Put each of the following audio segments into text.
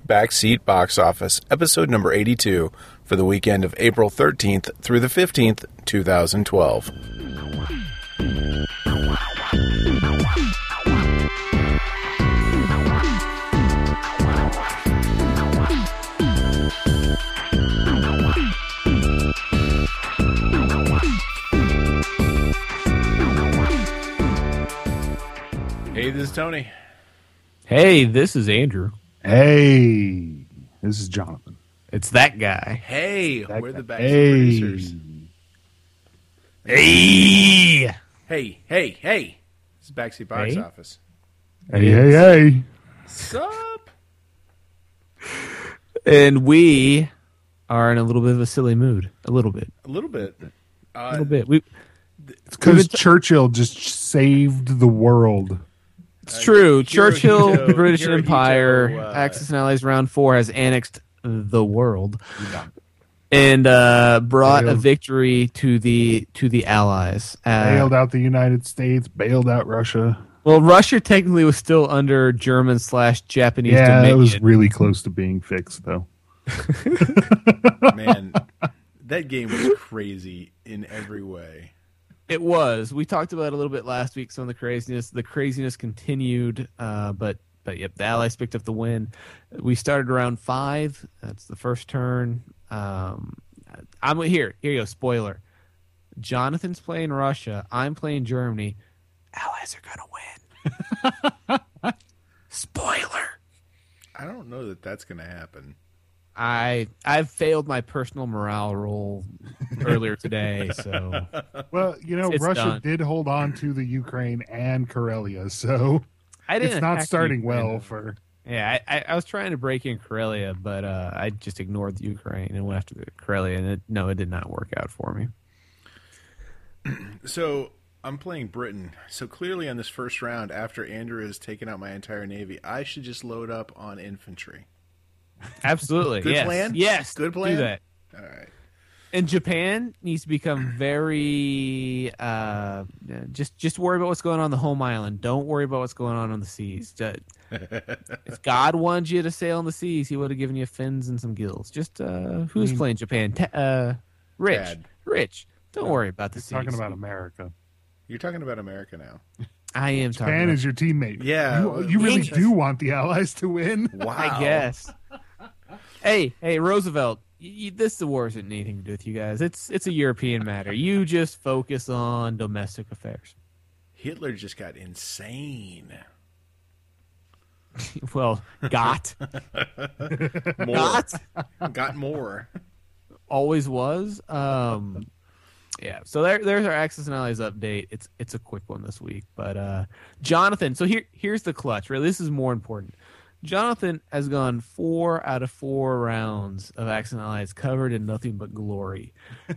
Backseat Box Office, episode number 82, for the weekend of April 13th through the 15th, 2012. Hey, this is Tony. Hey, this is Andrew. Hey, this is Jonathan. It's that guy. Hey, That we're guy. the Backseat Racers. Hey! Hey. This is Backseat Box Hey? Office. Hey. Sup? And we are in a little bit of a silly mood. A little bit. A little bit. A little bit. It's because Churchill just saved the world. It's true. Hirohito- Churchill, the British Hirohito, Empire, Axis and Allies Round 4 has annexed the world and brought a Bailed. victory to the Allies. Bailed out the United States, bailed out Russia. Well, Russia technically was still under German/Japanese Yeah, dominion. it was really close to being fixed, though. Man, that game was crazy in every way. It was. We talked about it a little bit last week. Some of the craziness. The craziness continued, but yep, the Allies picked up the win. We started round 5. That's the first turn. I'm here. Here you go. Spoiler. Jonathan's playing Russia. I'm playing Germany. Allies are gonna win. Spoiler. I don't know that that's going to happen. I've failed my personal morale roll earlier today, so Well, It's Russia done. did hold on to the Ukraine and Karelia, so I didn't it's not attack starting Ukraine. well for... Yeah, I was trying to break in Karelia, but I just ignored the Ukraine and went after the Karelia, and it did not work out for me. So I'm playing Britain. So clearly on this first round, after Andrew has taken out my entire navy, I should just load up on infantry. Absolutely, Good yes. plan? Yes, Good plan? Do that. All right. And Japan needs to become very just worry about what's going on the home island. Don't worry about what's going on the seas. If God wanted you to sail on the seas, He would have given you fins and some gills. Just who's playing Japan? Rich. Tad. Rich. Don't worry about the seas. Talking about America. You're talking about America now. I am talking. Japan about, is your teammate. Yeah. You really Yankees. do want the Allies to win. Wow. I guess. Hey, Roosevelt. This war isn't anything to do with you guys. It's a European matter. You just focus on domestic affairs. Hitler just got insane. Well, got More. Got more. always was. Yeah. So there's our Axis and Allies update. It's a quick one this week, but Jonathan. So here's the clutch. Really, this is more important. Jonathan has gone 4 out of 4 rounds of Axis and Allies covered in nothing but glory.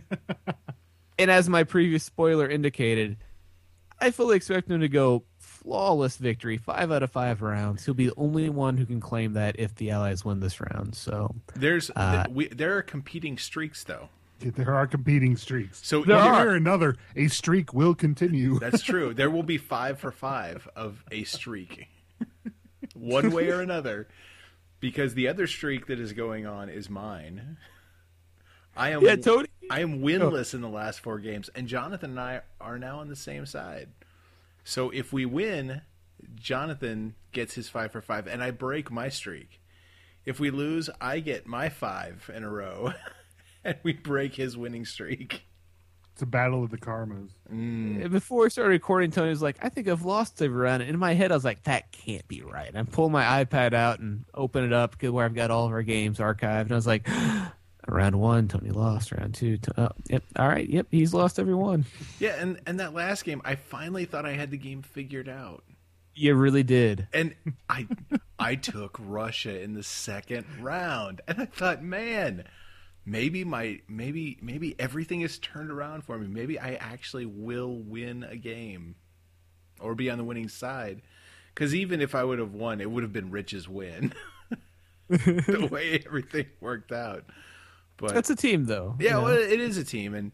And as my previous spoiler indicated, I fully expect him to go flawless victory, 5 out of 5 rounds. He'll be the only one who can claim that if the Allies win this round. So There are competing streaks, though. There are competing streaks. So One either- way or another, a streak will continue. That's true. There will be 5 for 5 of a streak. One way or another. Because the other streak that is going on is mine. I am Tony. I am winless in the last 4 games, and Jonathan and I are now on the same side. So if we win, Jonathan gets his 5 for 5, and I break my streak. If we lose, I get my 5 in a row, and we break his winning streak. It's a battle of the karmas. Before we started recording, Tony was like, I think I've lost every round. And in my head, I was like, that can't be right. I pulled my iPad out and open it up where I've got all of our games archived. And I was like, round 1, Tony lost. Round 2, yep. All right. Yep. He's lost every one. Yeah, and that last game, I finally thought I had the game figured out. You really did. And I took Russia in the second round. And I thought, man, maybe everything is turned around for me. Maybe I actually will win a game or be on the winning side. Because even if I would have won, it would have been Rich's win. The way everything worked out. But That's a team, though. yeah, you know? well, it is a team,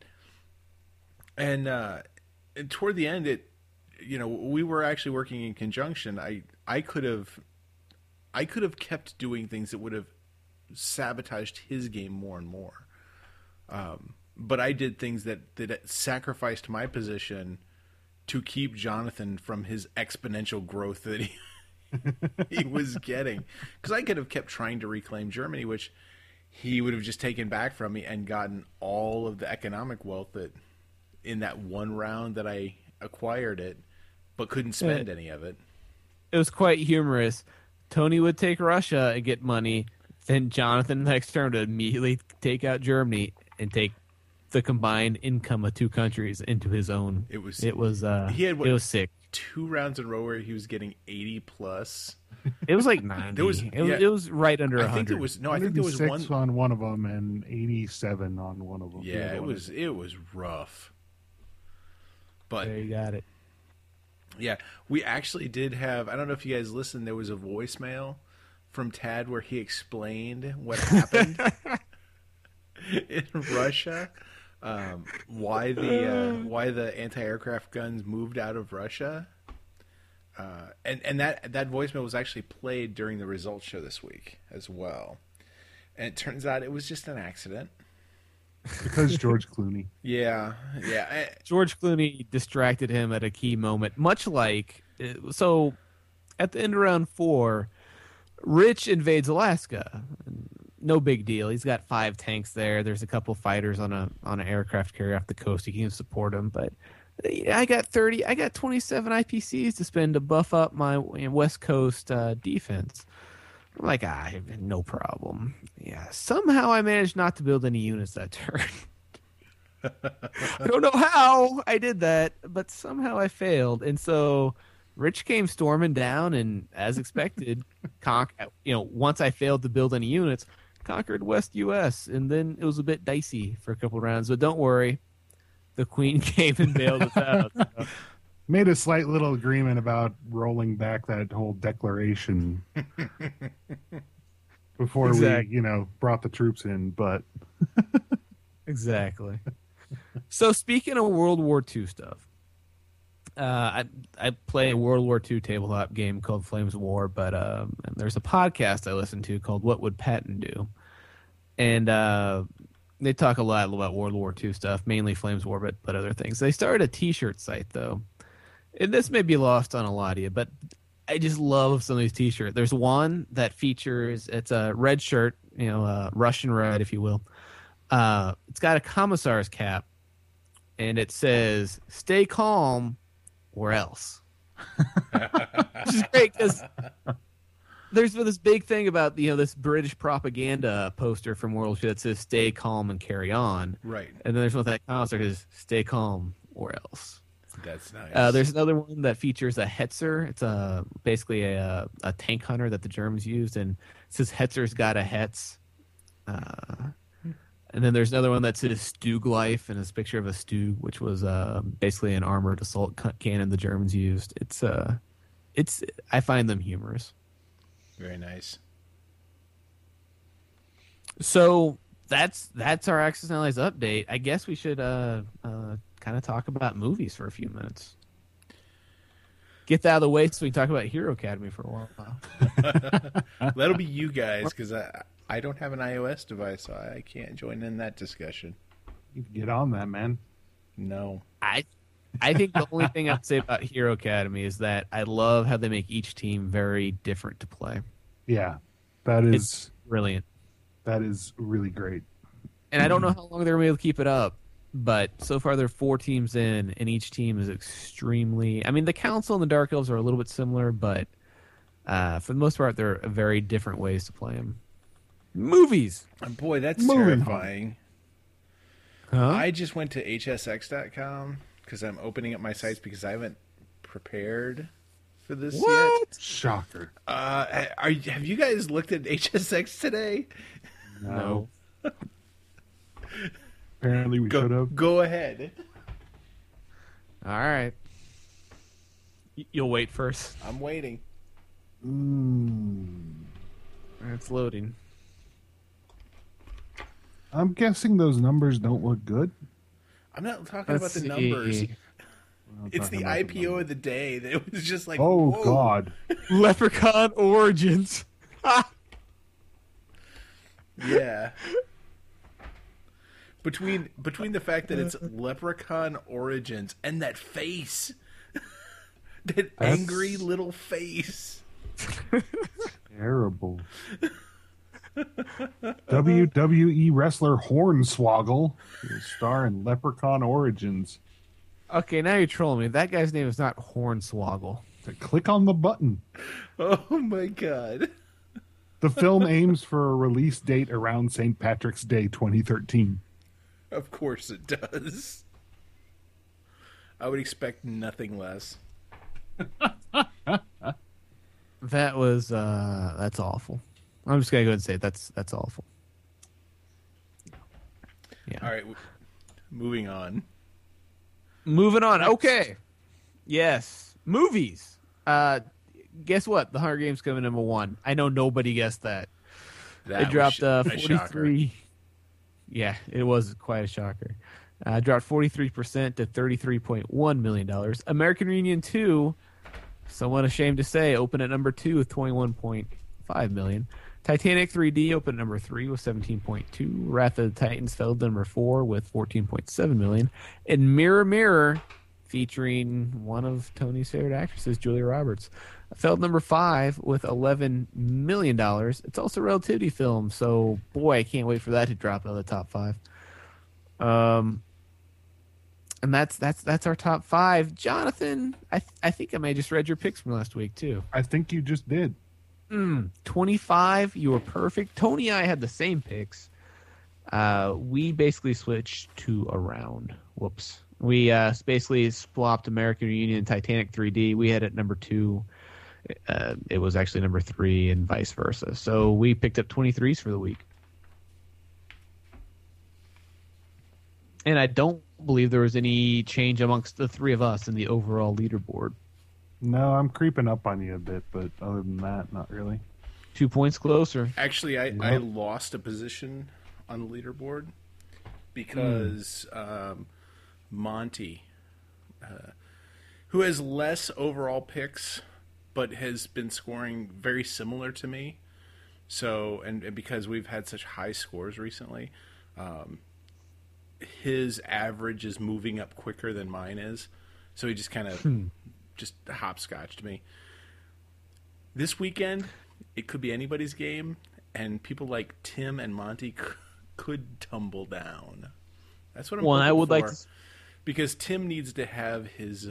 and toward the end, we were actually working in conjunction. I could have I could have kept doing things that would have sabotaged his game more and more. But I did things that sacrificed my position to keep Jonathan from his exponential growth that he was getting. Because I could have kept trying to reclaim Germany, which he would have just taken back from me and gotten all of the economic wealth that in that one round that I acquired it, but couldn't spend any of it. It was quite humorous. Tony would take Russia and get money. Then Jonathan next turn would immediately take out Germany and take the combined income of two countries into his own. It was sick. It was 2 rounds in a row where he was getting 80 plus. It was like 90. It was right under 100. I think there was one on one of them and 87 on one of them. Yeah, it was rough. But there you got it. Yeah, we actually did have. I don't know if you guys listened. There was a voicemail from Tad where he explained what happened in Russia. Why the anti-aircraft guns moved out of Russia, and that voicemail was actually played during the results show this week as well. And it turns out it was just an accident. Because George Clooney. Yeah. George Clooney distracted him at a key moment, much like so. At the end of round 4, Rich invades Alaska. No big deal. He's got 5 tanks there. There's a couple fighters on an aircraft carrier off the coast. He can support them. But I got 27 IPCs to spend to buff up my West Coast defense. I'm like, no problem. Yeah. Somehow I managed not to build any units that turn. I don't know how I did that, but somehow I failed. And so Rich came storming down, and as expected, once I failed to build any units, conquered West U.S., and then it was a bit dicey for a couple of rounds. But don't worry, the Queen came and bailed us out. So. Made a slight little agreement about rolling back that whole declaration before we, brought the troops in. But exactly. So speaking of World War II stuff, I play a World War II tabletop game called Flames of War, but there's a podcast I listen to called What Would Patton Do? And they talk a lot about World War II stuff, mainly Flames of War, but other things. They started a T-shirt site, though. And this may be lost on a lot of you, but I just love some of these T-shirts. There's one that features, it's a red shirt, Russian red, if you will. It's got a commissar's cap, and it says, "Stay calm, or else." Which is great because there's this big thing about this British propaganda poster from World War II that says "Stay calm and carry on." Right. And then there's one that commissar says "Stay calm or else." That's nice. There's another one that features a Hetzer. It's basically a tank hunter that the Germans used, and it says "Hetzer's got a Hetz." And then there's another one that says Stugleif, and it's a picture of a Stug, which was basically an armored assault cannon the Germans used. I find them humorous. Very nice. So that's our Axis and Allies update. I guess we should kind of talk about movies for a few minutes. Get that out of the way so we can talk about Hero Academy for a while. That'll be you guys, because I don't have an iOS device, so I can't join in that discussion. You can get on that, man. No. I think the only thing I'd say about Hero Academy is that I love how they make each team very different to play. Yeah, it's brilliant. That is really great. And I don't know how long they're going to be able to keep it up, but so far there are 4 teams in, and each team is extremely... I mean, the Council and the Dark Elves are a little bit similar, but for the most part, they're very different ways to play them. Movies! Boy, that's terrifying. Huh? I just went to hsx.com because I'm opening up my sites because I haven't prepared for this yet. Shocker. Have you guys looked at HSX today? No. Apparently we should have. Go ahead. All right. You'll wait first. I'm waiting. It's loading. I'm guessing those numbers don't look good. I'm not talking about the numbers. It's the IPO of the day. That it was just like, oh, whoa. God. Leprechaun Origins. Yeah. Between the fact that it's Leprechaun Origins and that face. That angry little face. Terrible. WWE wrestler Hornswoggle is star in Leprechaun Origins. Okay, now you're trolling me. That guy's name is not Hornswoggle. So click on the button. Oh my god. The film aims for a release date around St. Patrick's Day 2013. Of course it does. I would expect nothing less. That was that's awful. I'm just gonna go ahead and say that's awful. Yeah. All right, moving on. Moving on. Okay. Yes. Movies. Guess what? The Hunger Games coming number 1. I know nobody guessed that. It dropped 43. Yeah, it was quite a shocker. Dropped 43% to $33.1 million. American Reunion 2, somewhat ashamed to say, opened at number 2 with $21.5 million. Titanic 3D opened at number 3 with $17.2. Wrath of the Titans fell to number 4 with $14.7 million. And Mirror Mirror, featuring one of Tony's favorite actresses, Julia Roberts, fell to number 5 with $11 million. It's also a relativity film, so boy, I can't wait for that to drop out of the top 5. And that's our top 5. Jonathan, I think I may have just read your picks from last week too. I think you just did. 25, you were perfect. Tony and I had the same picks. We basically switched 2 around. Whoops. We basically swapped American Reunion and Titanic 3D. We had it number 2. It was actually number 3 and vice versa. So we picked up 23s for the week. And I don't believe there was any change amongst the 3 of us in the overall leaderboard. No, I'm creeping up on you a bit, but other than that, not really. 2 points closer. Actually, I lost a position on the leaderboard because Monty, who has less overall picks, but has been scoring very similar to me. So, and because we've had such high scores recently, his average is moving up quicker than mine is. So he just kind of just hopscotched me. This weekend, it could be anybody's game, and people like Tim and Monty could tumble down. That's what I'm hoping I would for. like to... Because Tim needs to have his...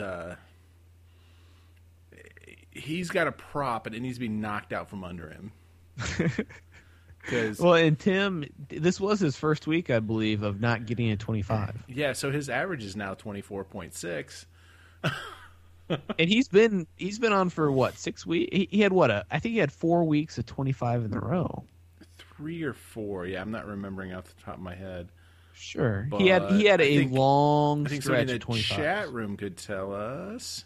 he's got a prop, and it needs to be knocked out from under him. Well, and Tim, this was his first week, I believe, of not getting a 25. Yeah, so his average is now 24.6. And he's been on for what, 6 weeks? He had what? I think he had 4 weeks of 25 in a row. 3 or 4, yeah, I'm not remembering off the top of my head. Sure, But he had a long I think stretch somebody in of the 25. chat room could tell us.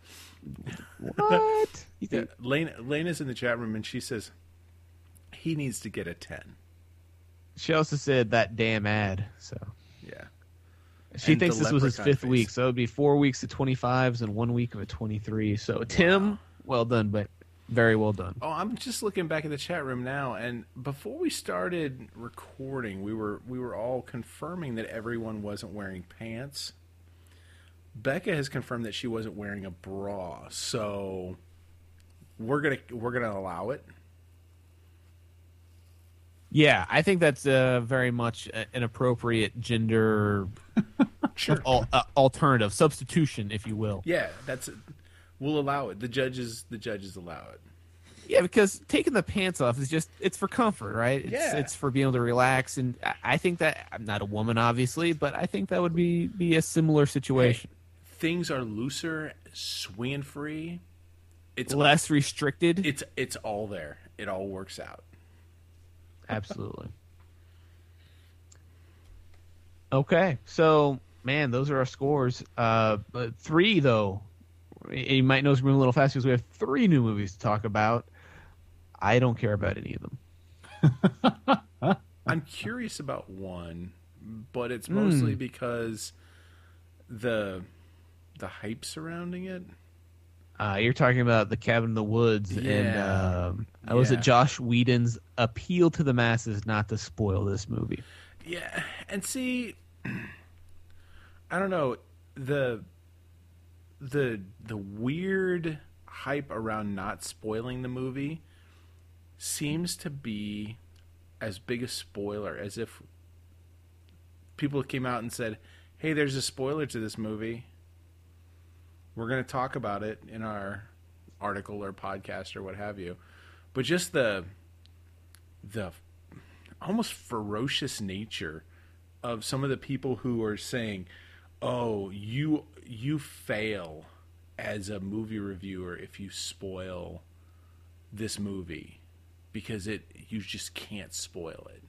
What? You Yeah, think? Lena's in the chat room, and she says he needs to get a 10. She also said that damn ad. So Yeah. she And thinks the this was his leprechaun 5th week, so it would be 4 weeks of 25s and 1 week of a 23. So Tim, well done, but very well done. Oh, I'm just looking back at the chat room now, and before we started recording, we were all confirming that everyone wasn't wearing pants. Becca has confirmed that she wasn't wearing a bra, so we're gonna allow it. Yeah, I think that's very much an appropriate gender alternative, substitution, if you will. Yeah, we'll allow it. The judges allow it. Yeah, because taking the pants off is it's for comfort, right? It's for being able to relax, and I think that, I'm not a woman, obviously, but I think that would be a similar situation. Hey, things are looser, swinging free. It's less restricted. It's all there. It all works out. Absolutely. Okay, so man, those are our scores. But 3 though, you might know it's moving a little fast because we have 3 new movies to talk about. I don't care about any of them. I'm curious about one, but it's mostly because the hype surrounding it. You're talking about The Cabin in the Woods, and was it Yeah. Josh Whedon's appeal to the masses not to spoil this movie? Yeah, and see, I don't know, the weird hype around not spoiling the movie seems to be as big a spoiler as if people came out and said, "Hey, there's a spoiler to this movie. We're going to talk about it in our article or podcast or what have you." But just the almost ferocious nature of some of the people who are saying, "Oh, you fail as a movie reviewer if you spoil this movie because you just can't spoil it."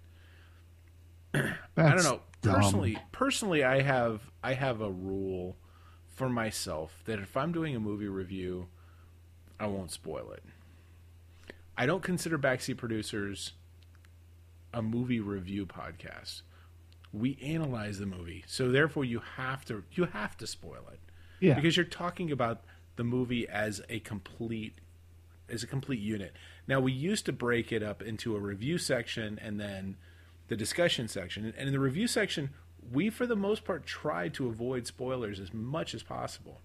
I don't know. Personally, I have a rule for myself that if I'm doing a movie review, I won't spoil it. I don't consider Backseat Producers a movie review podcast. We analyze the movie, so therefore you have to spoil it. Yeah. Because you're talking about the movie as a complete unit. Now, we used to break it up into a review section and then the discussion section. And in the review section, we, for the most part, tried to avoid spoilers as much as possible.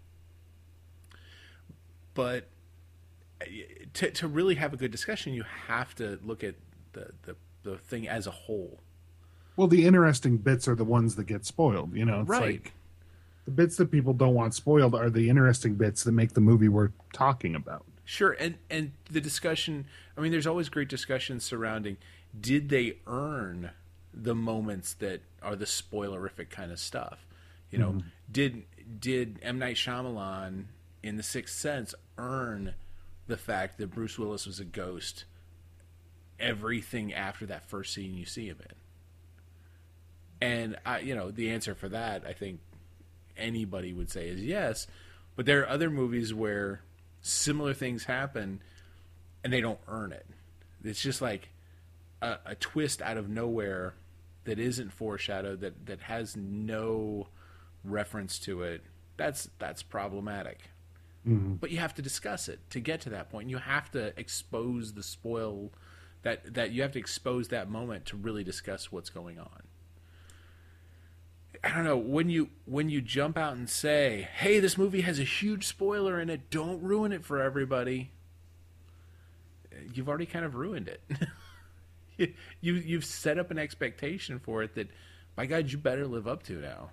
But to really have a good discussion, you have to look at the thing as a whole. Well, the interesting bits are the ones that get spoiled. You know, it's Right. like the bits that people don't want spoiled are the interesting bits that make the movie worth talking about. Sure, and the discussion, I mean, there's always great discussions surrounding, did they earn the moments that are the spoilerific kind of stuff? You know, did M. Night Shyamalan in The Sixth Sense earn the fact that Bruce Willis was a ghost everything after that first scene you see him in? And, the answer for that, I think anybody would say is yes. But there are other movies where similar things happen and they don't earn it. It's just like a twist out of nowhere that isn't foreshadowed, that has no reference to it. That's problematic. Mm-hmm. But you have to discuss it to get to that point. You have to expose the spoil, that you have to expose that moment to really discuss what's going on. I don't know, when you jump out and say, "Hey, this movie has a huge spoiler in it, don't ruin it for everybody," you've already kind of ruined it. You've set up an expectation for it that, by God, you better live up to now.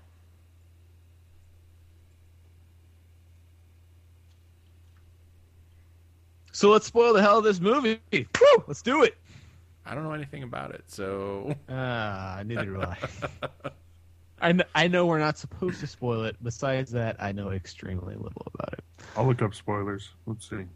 So let's spoil the hell out of this movie. Woo! Let's do it. I don't know anything about it, so Neither do I. I know we're not supposed to spoil it. Besides that, I know extremely little about it. I'll look up spoilers. Let's see.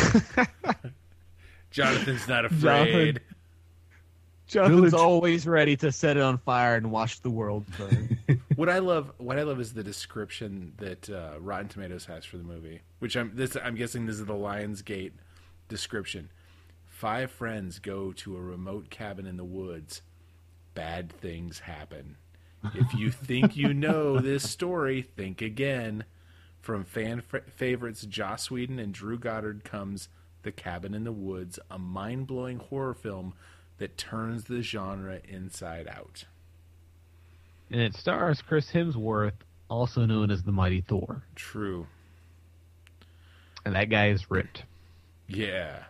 Jonathan's not afraid. Jonathan's Village. always ready to set it on fire and watch the world burn. What I love is the description that Rotten Tomatoes has for the movie, which I'm guessing this is the Lionsgate description. 5 friends go to a remote cabin in the woods. Bad things happen. If you think you know this story, think again. From fan favorites Joss Whedon and Drew Goddard comes The Cabin in the Woods, a mind-blowing horror film that turns the genre inside out. And it stars Chris Hemsworth, also known as the Mighty Thor. True. And that guy is ripped. Yeah.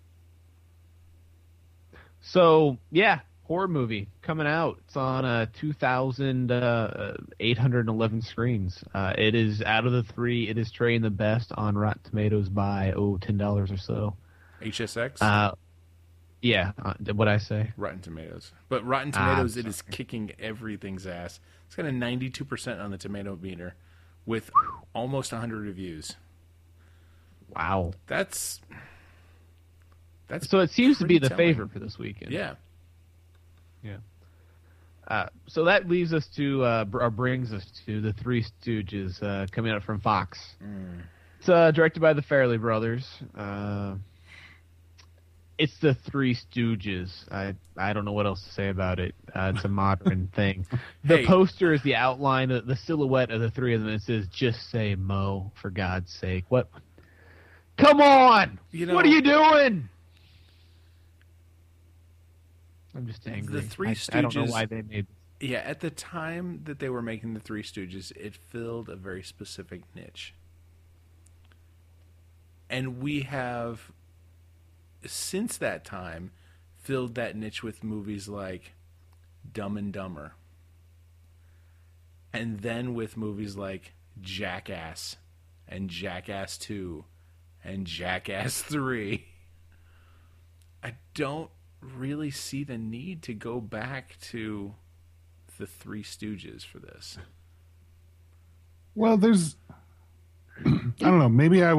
So, yeah, horror movie coming out. It's on 2,811 screens. It is, out of the 3, it is trading the best on Rotten Tomatoes by, $10 or so. HSX? Yeah, what'd I say? Rotten Tomatoes. But Rotten Tomatoes, it is kicking everything's ass. It's got a 92% on the tomato meter with almost 100 reviews. Wow. That's So it seems to be the pretty telling. favorite for this weekend. Yeah. Yeah. So that leaves us to, or brings us to the Three Stooges coming out from Fox. It's directed by the Farrelly brothers. It's the Three Stooges. I don't know what else to say about it. It's a modern thing. The Hey. poster is the outline, the silhouette of the three of them. It says, "Just say Mo, for God's sake." What? Come on! You know, What are you doing? I'm just angry. The Three I don't know Stooges- why they made this. Yeah, at the time that they were making the Three Stooges, it filled a very specific niche. And we have, since that time, filled that niche with movies like Dumb and Dumber. And then with movies like Jackass and Jackass 2 and Jackass 3. I don't really see the need to go back to the Three Stooges for this. Well, there's, I don't know. Maybe it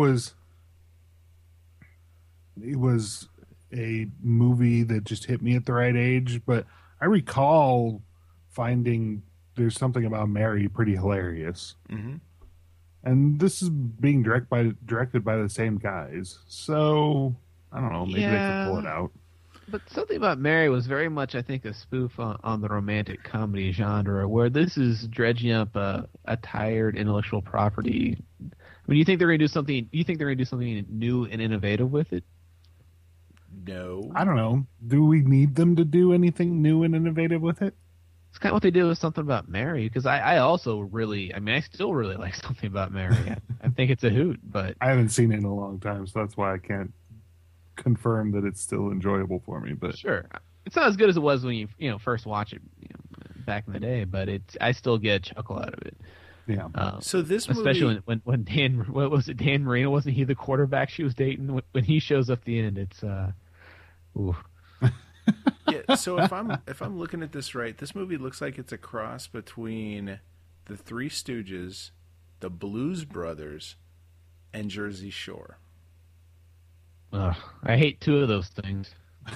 was a movie that just hit me at the right age, but I recall finding There's Something About Mary pretty hilarious. Mm-hmm. And this is being directed by the same guys. So, I don't know. Maybe they could pull it out. But Something About Mary was very much, I think, a spoof on the romantic comedy genre, where this is dredging up a tired intellectual property. I mean, you think they're going to do something? You think they're going to do something new and innovative with it? No. I don't know. Do we need them to do anything new and innovative with it? It's kind of what they did with Something About Mary, because I also really, I mean, I still really like Something About Mary. I think it's a hoot, but I haven't seen it in a long time, so that's why I can't confirm that it's still enjoyable for me. But sure, it's not as good as it was when you first watch it back in the day, but I still get a chuckle out of it. yeah, So this movie, Especially when Dan, what was it, Dan Marino, wasn't he the quarterback she was dating? When he shows up at the end, it's ooh. yeah. So if I'm looking at this right, this movie looks like it's a cross between the Three Stooges, the Blues Brothers, and Jersey Shore. Ugh, I hate two of those things.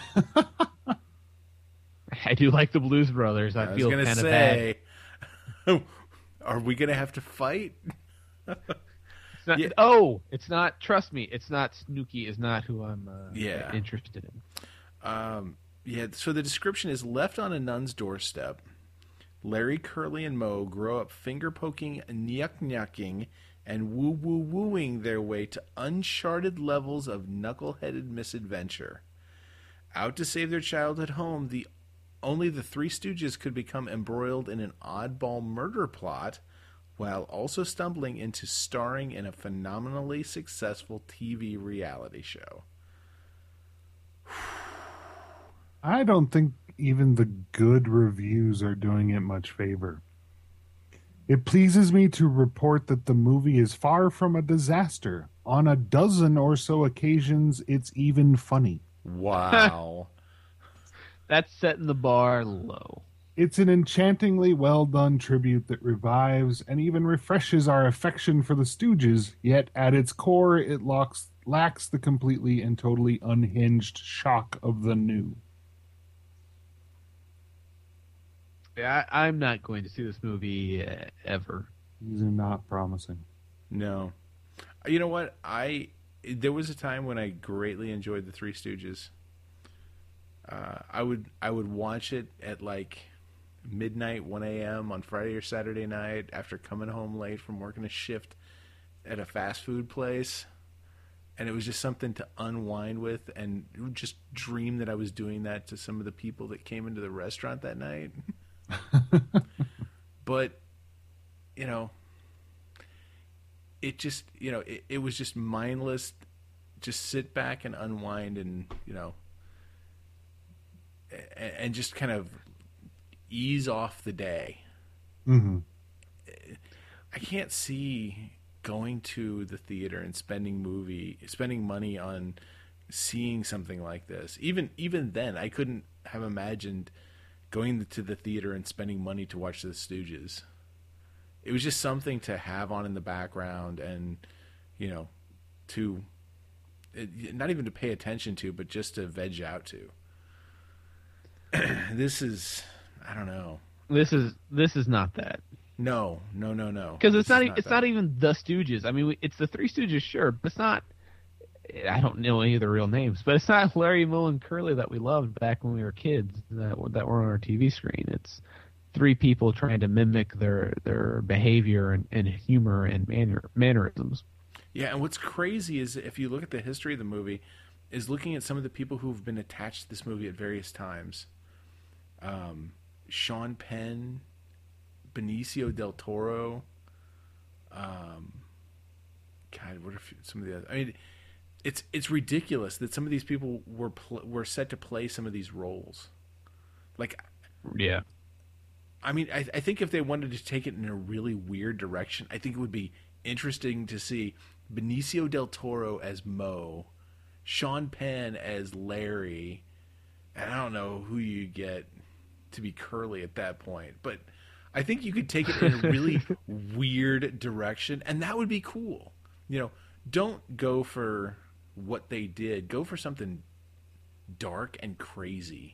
I do like the Blues Brothers. I feel was kind gonna of bad. say, are we gonna have to fight? It's not, Yeah. Oh, it's not. Trust me, it's not. Snooki is not who I'm Yeah. interested in. Yeah, so the description is left on a nun's doorstep. Larry, Curly, and Moe grow up finger-poking, nyuk-nyucking, and woo-woo-wooing their way to uncharted levels of knuckle-headed misadventure. Out to save their childhood home, only the Three Stooges could become embroiled in an oddball murder plot, while also stumbling into starring in a phenomenally successful TV reality show. I don't think even the good reviews are doing it much favor. It pleases me to report that the movie is far from a disaster. On a dozen or so occasions, it's even funny. Wow. That's setting the bar low. It's an enchantingly well done tribute that revives and even refreshes our affection for the Stooges, yet at its core, it lacks the completely and totally unhinged shock of the new. Yeah, I'm not going to see this movie ever. These are not promising. No. You know what? There was a time when I greatly enjoyed the Three Stooges. I would watch it at like midnight, 1 a.m. on Friday or Saturday night after coming home late from working a shift at a fast food place. And it was just something to unwind with and just dream that I was doing that to some of the people that came into the restaurant that night. But, it just, it was just mindless. Just sit back and unwind and, and just kind of ease off the day. Mm-hmm. I can't see going to the theater and spending money on seeing something like this. Even then, I couldn't have imagined going to the theater and spending money to watch the Stooges. It was just something to have on in the background and, to not even to pay attention to, but just to veg out to. This is, I don't know. This is not that. No. Because it's not even the Stooges. I mean, it's the Three Stooges, sure, but it's not. I don't know any of their real names, but it's not Larry, Moe, and Curly that we loved back when we were kids that were on our TV screen. It's three people trying to mimic their behavior and humor and mannerisms. Yeah, and what's crazy is if you look at the history of the movie, is looking at some of the people who've been attached to this movie at various times. Sean Penn, Benicio del Toro. God, what are some of the other? I mean, it's ridiculous that some of these people were set to play some of these roles. Like, Yeah. I mean, I think if they wanted to take it in a really weird direction, I think it would be interesting to see Benicio del Toro as Mo, Sean Penn as Larry, and I don't know who you get to be Curly at that point, but I think you could take it in a really weird direction, and that would be cool. You know, don't go for what they did. Go for something dark and crazy.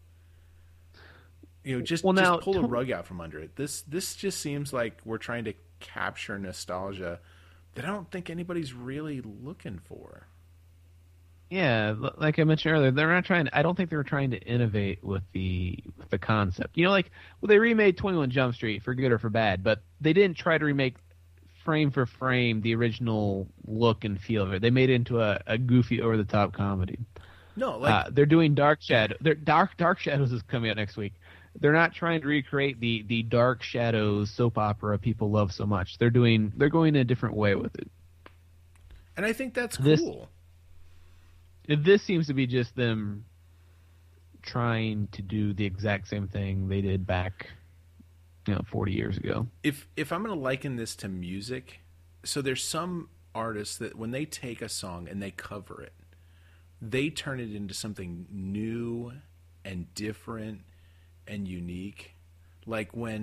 You know, just pull the rug out from under it. This just seems like we're trying to capture nostalgia that I don't think anybody's really looking for. Yeah, like I mentioned earlier, they're not trying. I don't think they were trying to innovate with the concept. You know, like they remade 21 Jump Street for good or for bad, but they didn't try to remake frame for frame the original look and feel of it. They made it into a goofy, over the top comedy. No, like they're doing Dark Shadow. Dark Shadows is coming out next week. They're not trying to recreate the Dark Shadows soap opera people love so much. They're going a different way with it. And I think that's cool. This seems to be just them trying to do the exact same thing they did back, 40 years ago. If I'm going to liken this to music, so there's some artists that when they take a song and they cover it, they turn it into something new and different and unique. Like when,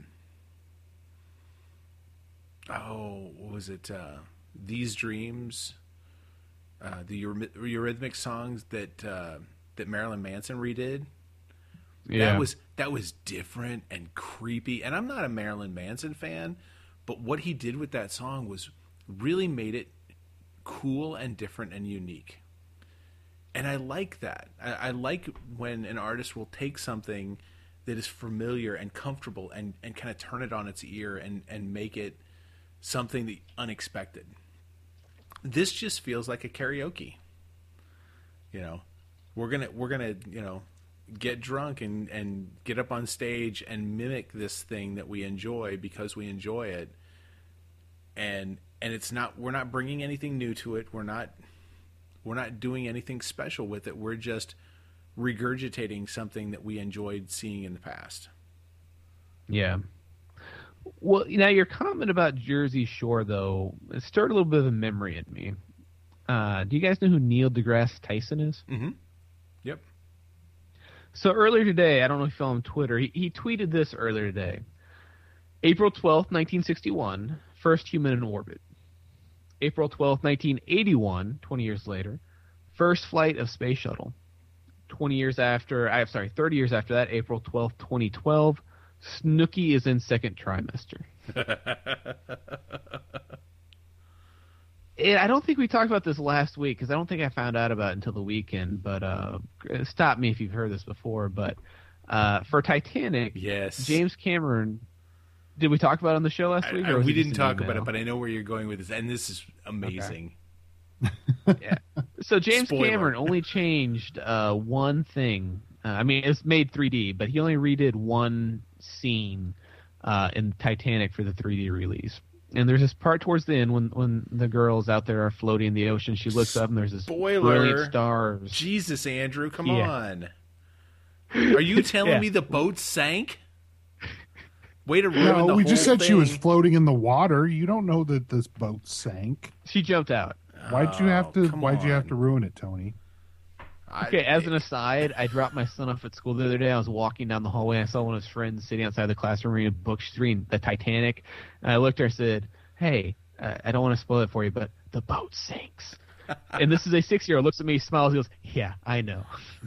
what was it? These Dreams, the Eurythmics songs that Marilyn Manson redid. Yeah. That was different and creepy. And I'm not a Marilyn Manson fan, but what he did with that song was really made it cool and different and unique. And I like that. I like when an artist will take something that is familiar and comfortable and kind of turn it on its ear and make it something unexpected. This just feels like a karaoke. We're gonna get drunk and get up on stage and mimic this thing that we enjoy because we enjoy it. And we're not bringing anything new to it. We're not doing anything special with it. We're just regurgitating something that we enjoyed seeing in the past. Yeah. Well, now your comment about Jersey Shore, though, it stirred a little bit of a memory in me. Do you guys know who Neil deGrasse Tyson is? Mm-hmm. Yep. So earlier today, I don't know if you follow him on Twitter, he tweeted this earlier today. April 12th, 1961, first human in orbit. April 12th, 1981, 20 years later, first flight of space shuttle. 30 years after that, April 12th, 2012, Snooki is in second trimester. And I don't think we talked about this last week because I don't think I found out about it until the weekend, but stop me if you've heard this before. But for Titanic, yes, James Cameron, did we talk about it on the show last week? We didn't talk about it, but I know where you're going with this, and this is amazing. Okay. Yeah. So James Spoiler. Cameron only changed one thing. It's made 3D, but he only redid one scene in Titanic for the 3D release. And there's this part towards the end when the girls out there are floating in the ocean. She looks up and there's this brilliant stars. Jesus, Andrew, come on. Are you telling me the boat sank? Way to ruin the whole thing. No, we just said she was floating in the water. You don't know that this boat sank. She jumped out. Why'd you have to ruin it, Tony? Okay, as an aside, I dropped my son off at school the other day. I was walking down the hallway. And I saw one of his friends sitting outside the classroom reading a book. She's reading the Titanic. And I looked at her and said, hey, I don't want to spoil it for you, but the boat sinks. And this is a 6-year-old. Looks at me, smiles, and goes, yeah, I know.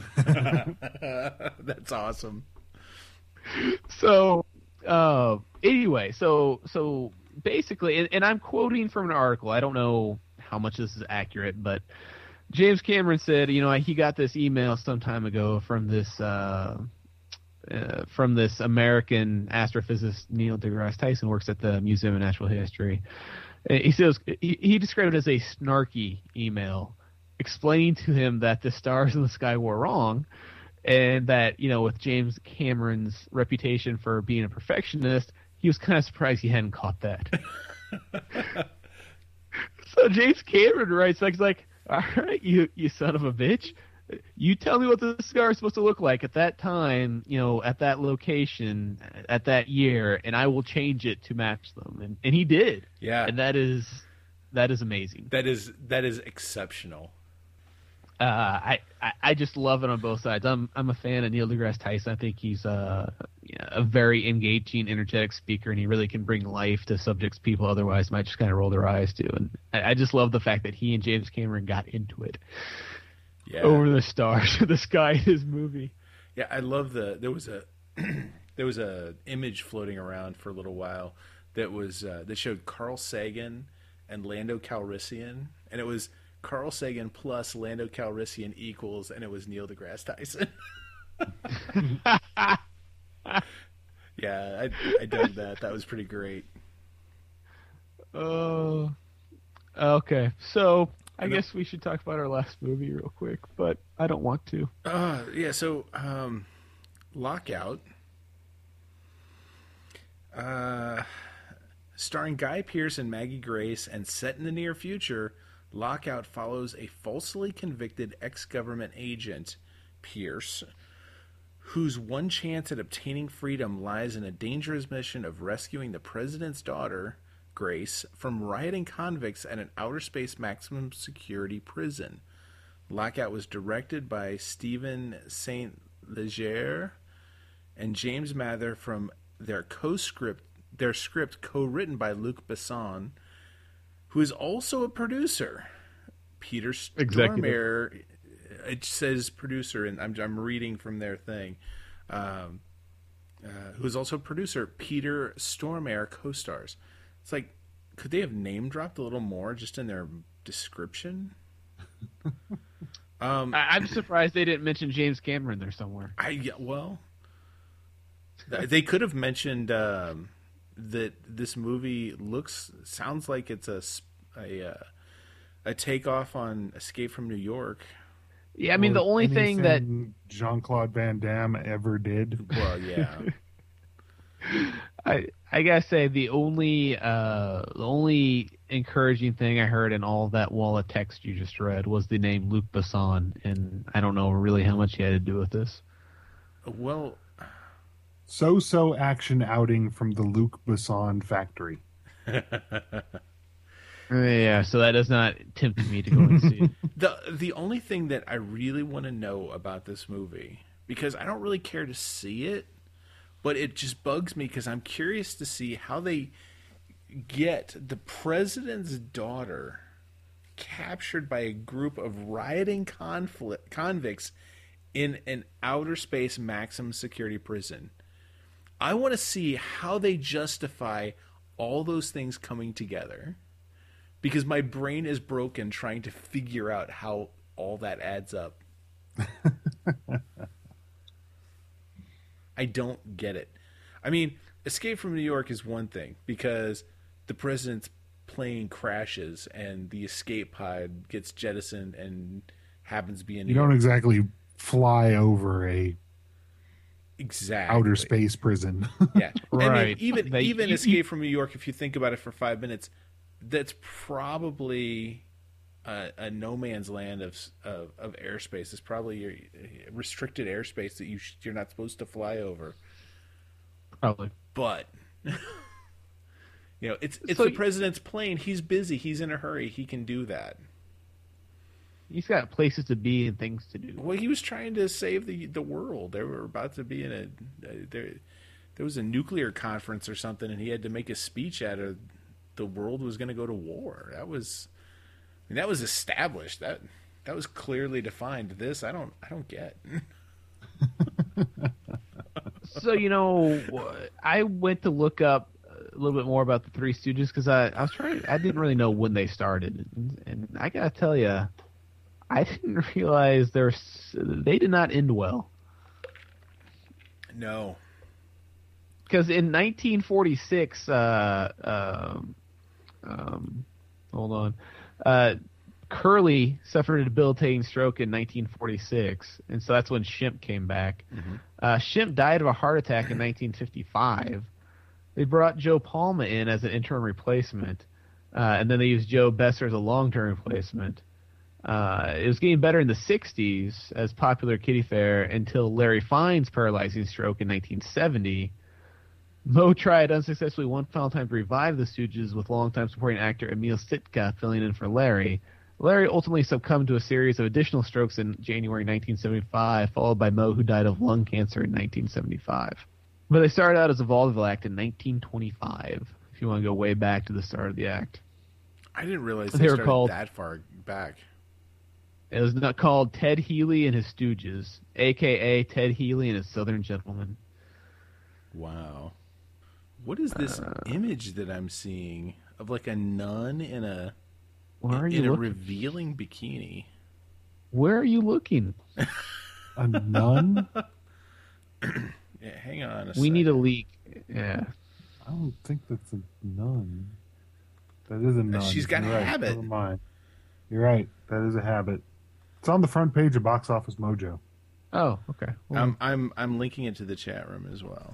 That's awesome. So, anyway, so basically, and I'm quoting from an article. I don't know how much this is accurate, but James Cameron said, he got this email some time ago from this American astrophysicist Neil deGrasse Tyson, works at the Museum of Natural History, He says he described it as a snarky email, explaining to him that the stars in the sky were wrong, and that with James Cameron's reputation for being a perfectionist, he was kind of surprised he hadn't caught that. So James Cameron writes back, he's like, "All right, you son of a bitch. You tell me what the cigar is supposed to look like at that time, at that location, at that year, and I will change it to match them." And he did. Yeah. And that is amazing. That is exceptional. I just love it on both sides. I'm a fan of Neil deGrasse Tyson. I think he's a very engaging, energetic speaker, and he really can bring life to subjects people otherwise might just kind of roll their eyes to. And I just love the fact that he and James Cameron got into it. Yeah. Over the stars of the sky in his movie. Yeah, I love there was a image floating around for a little while that showed Carl Sagan and Lando Calrissian, and it was Carl Sagan plus Lando Calrissian equals, and it was Neil deGrasse Tyson. Yeah, I dug that. That was pretty great. Oh, okay. So I guess we should talk about our last movie real quick, but I don't want to. Yeah, so Lockout, starring Guy Pearce and Maggie Grace and set in the near future, Lockout follows a falsely convicted ex-government agent, Pearce, whose one chance at obtaining freedom lies in a dangerous mission of rescuing the president's daughter, Grace, from rioting convicts at an outer space maximum security prison. Lockout was directed by Stephen St. Leger and James Mather from their script co-written by Luc Besson, who is also a producer. Peter Stormare, it says producer, and I'm reading from their thing, who is also a producer. Peter Stormare co-stars. It's like, could they have name dropped a little more just in their description? I'm surprised they didn't mention James Cameron there somewhere. They could have mentioned that this movie sounds like it's a takeoff on Escape from New York. Yeah, I mean, the only thing that Jean-Claude Van Damme ever did. Well, yeah. I gotta say the only encouraging thing I heard in all that wall of text you just read was the name Luc Besson, and I don't know really how much he had to do with this. Well, so action outing from the Luc Besson factory. Yeah, so that does not tempt me to go and see it. The only thing that I really want to know about this movie, because I don't really care to see it, but it just bugs me because I'm curious to see how they get the president's daughter captured by a group of rioting convicts in an outer space maximum security prison. I want to see how they justify all those things coming together, because my brain is broken trying to figure out how all that adds up. I don't get it. I mean, Escape from New York is one thing because the president's plane crashes and the escape pod gets jettisoned and happens to be in New York. You don't exactly fly over a outer space prison. Yeah, right. I mean, even Escape from New York, if you think about it for 5 minutes, that's probably a no man's land of airspace. It's probably your restricted airspace that you're not supposed to fly over. Probably, but it's so, the president's plane. He's busy. He's in a hurry. He can do that. He's got places to be and things to do. Well, he was trying to save the world. They were about to be in there was a nuclear conference or something, and he had to make a speech at it. The world was going to go to war. That was established. That was clearly defined. This I don't get. So I went to look up a little bit more about the Three Stooges because I didn't really know when they started, and I gotta tell you, I didn't realize they did not end well. No. Because in 1946, Hold on. Curly suffered a debilitating stroke in 1946, and so that's when Shemp came back. Shemp died of a heart attack in 1955. They brought Joe Palma in as an interim replacement, and then they used Joe Besser as a long-term replacement. It was getting better in the 60s as popular kiddie fare until Larry Fine's paralyzing stroke in 1970. Moe tried unsuccessfully one final time to revive the Stooges with longtime supporting actor Emil Sitka filling in for Larry. Larry ultimately succumbed to a series of additional strokes in January 1975, followed by Moe, who died of lung cancer in 1975. But they started out as a vaudeville act in 1925, if you want to go way back to the start of the act. I didn't realize They were started called- that far back. It was not called Ted Healy and His Stooges, a.k.a. Ted Healy and His Southern Gentlemen. Wow. What is this image that I'm seeing of like a nun in a Where are in you a looking? revealing bikini? Where are you looking? A nun? Yeah, hang on a We second. need a leak. Yeah. I don't think that's a nun. That is a nun. She's got You're a right. habit. Never mind. You're right. That is a habit. It's on the front page of Box Office Mojo. Oh, okay. Well, I'm linking it to the chat room as well.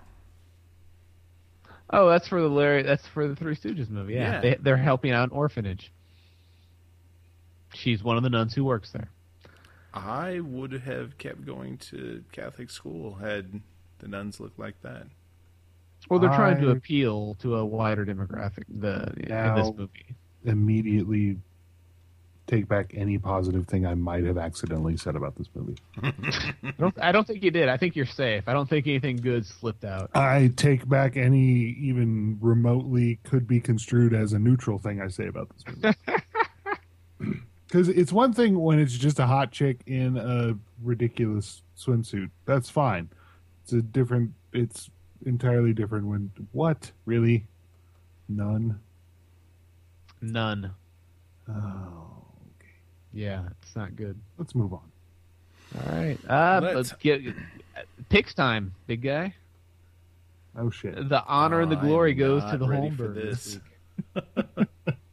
oh, that's for the Larry. That's for the Three Stooges movie. Yeah, Yeah. they're helping out an orphanage. She's one of the nuns who works there. I would have kept going to Catholic school had the nuns looked like that. Well, they're trying to I- appeal to a wider demographic in this Now- movie. Immediately take back any positive thing I might have accidentally said about this movie. I don't think you did. I think you're safe. I don't think anything good slipped out. I take back any even remotely could be construed as a neutral thing I say about this movie. Because it's one thing when it's just a hot chick in a ridiculous swimsuit. That's fine. It's entirely different when, what? Really? None? None. Oh, Yeah, it's not good. let's move on. All right. Let's- Let's get picks time, big guy. Oh, shit. The honor and the glory I'm goes to not the ready for Holmberg this. week.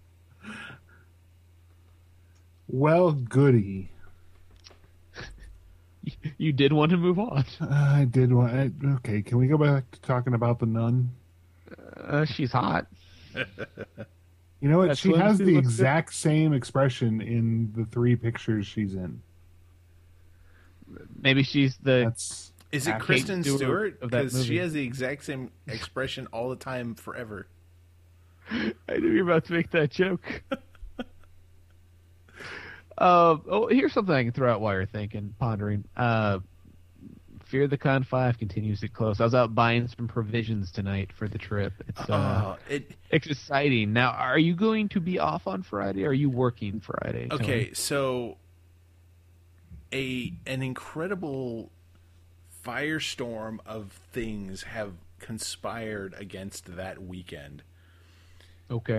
Well, goody. You did want to move on. I did want. Okay, can we go back to talking about the nun? She's hot. You know what? That She has swimsuit the looks good. exact same expression in the 3 pictures she's in. Maybe she's the. That's Is it Kate Kristen Stewart Stewart? of that Because she movie. has the exact same expression all the time, forever. I knew you were about to make that joke. Here's something I can throw out while you're thinking, pondering. Fear the Con 5 continues to close. I was out buying some provisions tonight for the trip. It's exciting. Now, are you going to be off on Friday? Or are you working Friday? Tony? Okay, so an incredible firestorm of things have conspired against that weekend. Okay.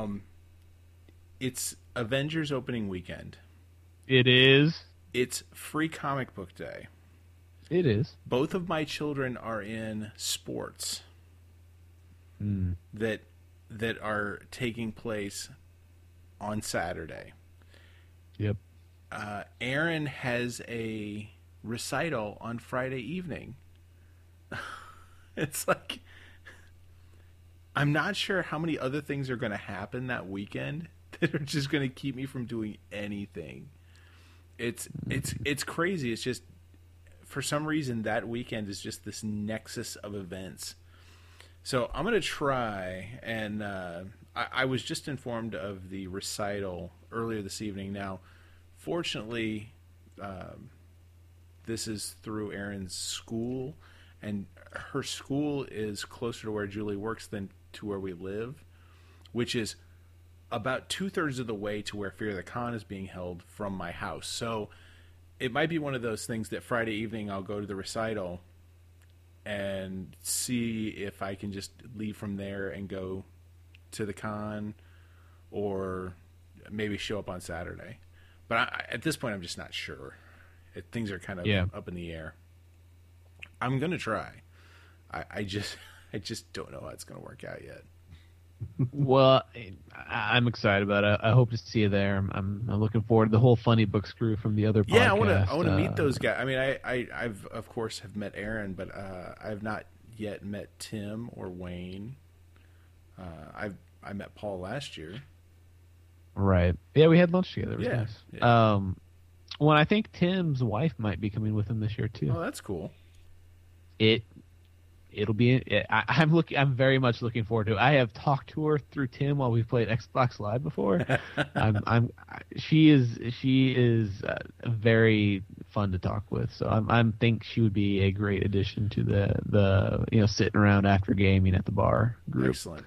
It's Avengers opening weekend. It is. It's Free Comic Book Day. It is. Both of my children are in sports that are taking place on Saturday. Yep. Aaron has a recital on Friday evening. It's like, I'm not sure how many other things are going to happen that weekend that are just going to keep me from doing anything. It's crazy. It's just, for some reason, that weekend is just this nexus of events. So I'm going to try, and I was just informed of the recital earlier this evening. Now, fortunately, this is through Erin's school, and her school is closer to where Julie works than to where we live, which is about 2/3 of the way to where Fear the Con is being held from my house. So it might be one of those things that Friday evening I'll go to the recital and see if I can just leave from there and go to the con, or maybe show up on Saturday. But at this point, I'm just not sure. Things are kind of up in the air. I'm gonna try. I just don't know how it's gonna work out yet. Well, I'm excited about it. I hope to see you there. I'm looking forward to the whole Funny Books crew from the other podcast. Yeah, I want to meet those guys. I mean, I've of course have met Aaron, but I've not yet met Tim or Wayne. I met Paul last year. Right. Yeah, we had lunch together. It was Yeah, nice. yeah. Well, I think Tim's wife might be coming with him this year too. Oh, that's cool. It'll be. I'm very much looking forward to it. I have talked to her through Tim while we've played Xbox Live before. She is very fun to talk with. So I think she would be a great addition to the sitting around after gaming at the bar group. Excellent.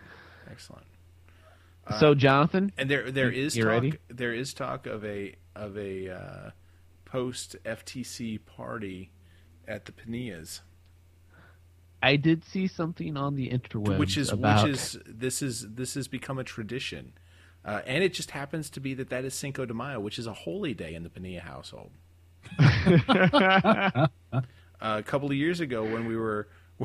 So Jonathan, And there is you talk. ready? There is talk of a post FTC party at the Pinillas, I did see something on the interwebs which about this has become a tradition, and it just happens to be that is Cinco de Mayo, which is a holy day in the Pinilla household. A couple of years ago, when we were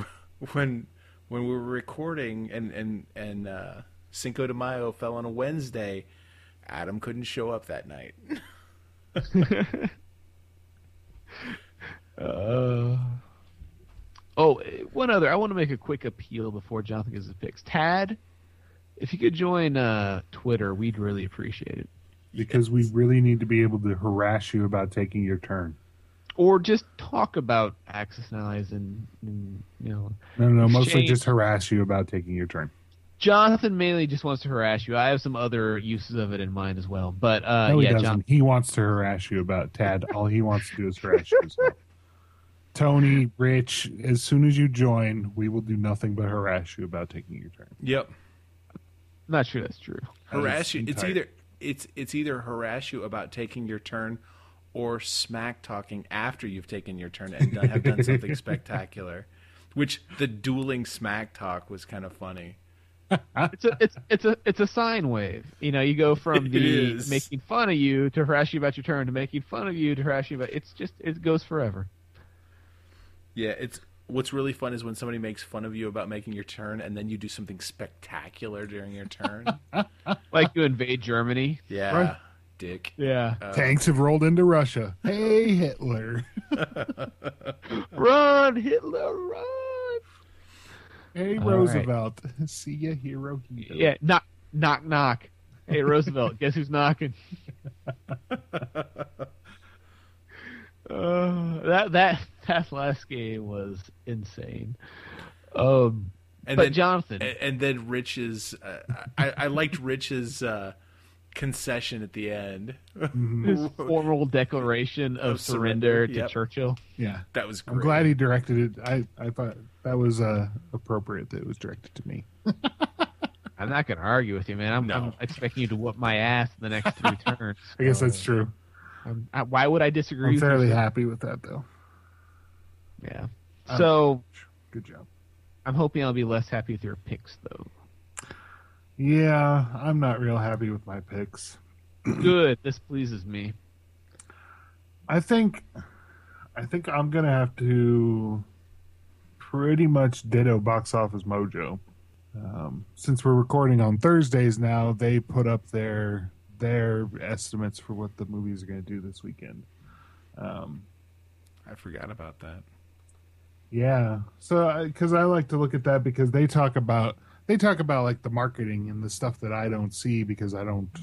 recording and Cinco de Mayo fell on a Wednesday, Adam couldn't show up that night. One other. I want to make a quick appeal before Jonathan gives his picks. Tad, if you could join Twitter, we'd really appreciate it. Because we really need to be able to harass you about taking your turn. Or just talk about Axis and Allies and No, mostly exchange. just harass you about taking your turn. Jonathan mainly just wants to harass you. I have some other uses of it in mind as well. But No, he yeah, doesn't. Jonathan. He wants to harass you about Tad. All he wants to do is harass you as well. Tony, Rich, as soon as you join, we will do nothing but harass you about taking your turn. Yep. I'm not sure that's true. Harass you. Entire- It's either harass you about taking your turn, or smack talking after you've taken your turn and have done something spectacular. Which the dueling smack talk was kind of funny. It's a sine wave. You go from It the is. making fun of you to harass you about your turn to making fun of you to harass you about. It goes forever. Yeah, what's really fun is when somebody makes fun of you about making your turn, and then you do something spectacular during your turn. Like you invade Germany. Yeah, Right. dick. Yeah. Tanks have rolled into Russia. Hey, Hitler. Run, Hitler, run. Hey, All Roosevelt. See ya, hero. Yeah, knock, knock. Hey, Roosevelt, guess who's knocking? That last game was insane. And But then Jonathan, and then Rich's. I liked Rich's concession at the end. his formal declaration of surrender to Yep. Churchill. Yeah. That was great. I'm glad he directed it. I thought that was appropriate that it was directed to me. I'm not going to argue with you, man. No. I'm expecting you to whoop my ass in the next 3 turns. I guess that's true. Why would I disagree I'm with fairly you? happy with that, though. Yeah. So Good job. I'm hoping I'll be less happy with your picks, though. Yeah, I'm not real happy with my picks. Good. This pleases me. I think I'm gonna have to pretty ditch ditto Box Office Mojo. Since we're recording on Thursdays now, they put up their estimates for what the movies are going to do this weekend. I forgot about that. Yeah, so because I like to look at that because they talk about like the marketing and the stuff that I don't see because I don't,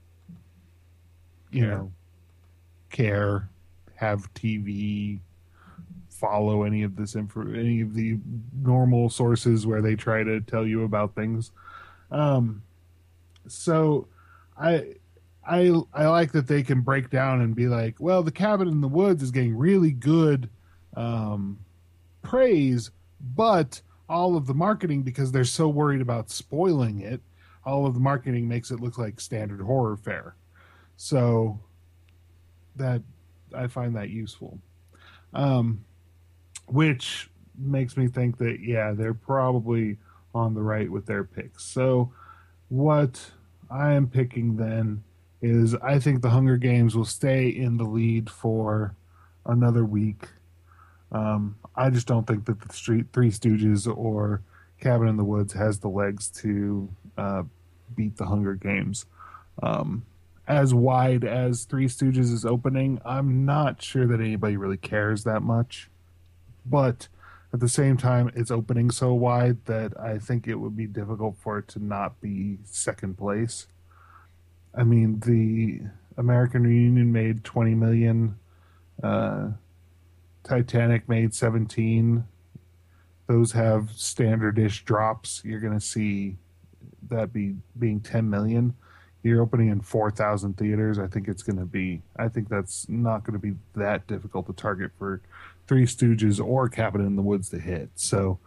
care, have TV, follow any of this any of the normal sources where they try to tell you about things. So I like that they can break down and be like, well, The Cabin in the Woods is getting really good praise, but all of the marketing, because they're so worried about spoiling it, all of the marketing makes it look like standard horror fare. So that I find that useful. Which makes me think that, yeah, they're probably on the right with their picks. So what I am picking then is I think the Hunger Games will stay in the lead for another week. I just don't think that the Three Stooges or Cabin in the Woods has the legs to beat the Hunger Games. As wide as Three Stooges is opening, I'm not sure that anybody really cares that much. But at the same time, it's opening so wide that I think it would be difficult for it to not be second place. I mean, the American Reunion made 20 million. Titanic made 17. Those have standard-ish drops. You're going to see that being 10 million. You're opening in 4,000 theaters. I think that's not going to be that difficult to target for Three Stooges or Cabin in the Woods to hit. So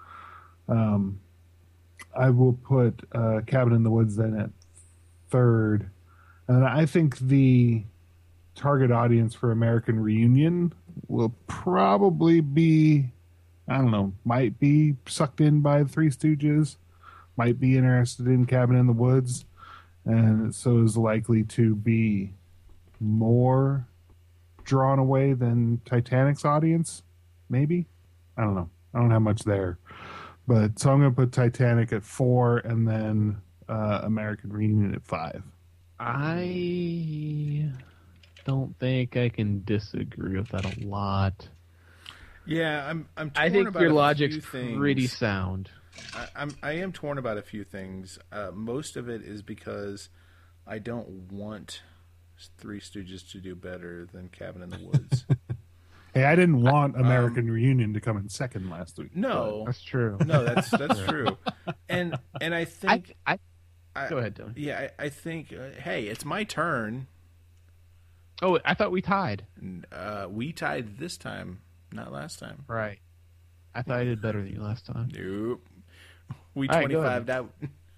I will put Cabin in the Woods then at third. And I think the target audience for American Reunion will probably be, I don't know, might be sucked in by Three Stooges, might be interested in Cabin in the Woods, and so is likely to be more drawn away than Titanic's audience, maybe. I don't know. I don't have much there. But so I'm going to put Titanic at 4 and then American Reunion at 5. I don't think I can disagree with that a lot. Yeah, I'm torn I think about your a logic's few things. pretty sound. I am torn about a few things. Most of it is because I don't want Three Stooges to do better than Cabin in the Woods. Hey, I didn't want American Reunion to come in second last week. No, That's true. no, that's true. And I think Go ahead, Tony. Yeah, I think. Hey, it's my turn. Oh, I thought we tied. We tied this time, not last time. Right. I thought I did better than you last time. Nope. We All right, 25'd out.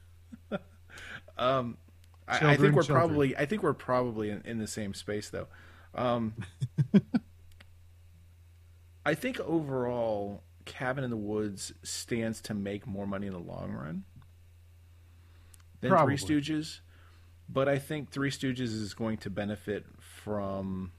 I think we're probably in the same space though. I think overall, Cabin in the Woods stands to make more money in the long run than Probably. Three Stooges, but I think Three Stooges is going to benefit from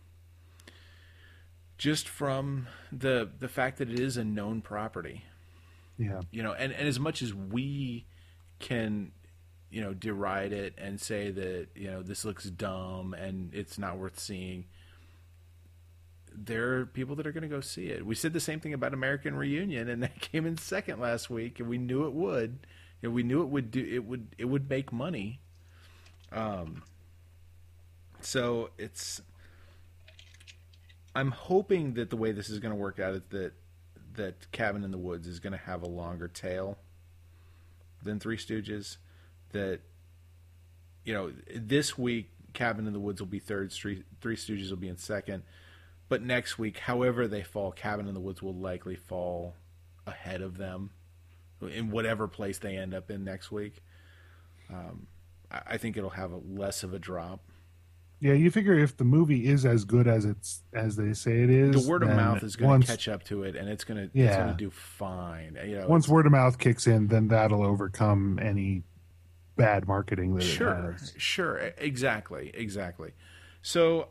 the fact that it is a known property. Yeah. And as much as we can, deride it and say that, this looks dumb and it's not worth seeing, there are people that are going to go see it. We said the same thing about American Reunion, and that came in second last week, and we knew it would. We knew it would make money. So I'm hoping that the way this is going to work out is that Cabin in the Woods is going to have a longer tail than Three Stooges. That, this week Cabin in the Woods will be third, Three Stooges will be in second. But next week, however they fall, Cabin in the Woods will likely fall ahead of them in whatever place they end up in next week. I think it'll have less of a drop. Yeah, you figure if the movie is as good as they say it is, the word of mouth is going to catch up to it, and it's going to do fine. Once word of mouth kicks in, then that'll overcome any bad marketing that it has. Sure, exactly. So,